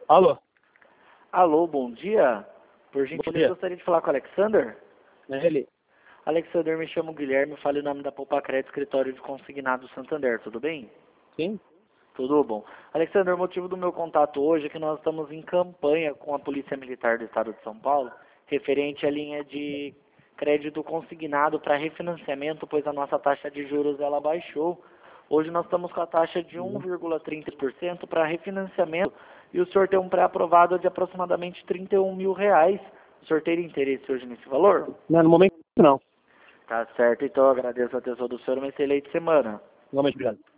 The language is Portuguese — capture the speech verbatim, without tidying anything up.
Alô? Alô, bom dia. Por Bom gentileza, dia. gostaria de falar com o Alexander. É ele? Alexander, me chamo Guilherme, fale o nome da Poupa Crédito, escritório de consignado Santander, tudo bem? Sim? Tudo bom. Alexander, o motivo do meu contato hoje é que nós estamos em campanha com a Polícia Militar do Estado de São Paulo, referente à linha de crédito consignado para refinanciamento, pois a nossa taxa de juros ela baixou. Hoje nós estamos com a taxa de um vírgula trinta por cento para refinanciamento e o senhor tem um pré-aprovado de aproximadamente trinta e um mil reais. O senhor teria interesse hoje nesse valor? Não, no momento não. Tá certo, então eu agradeço a atenção do senhor, uma excelente semana. Igualmente, obrigado.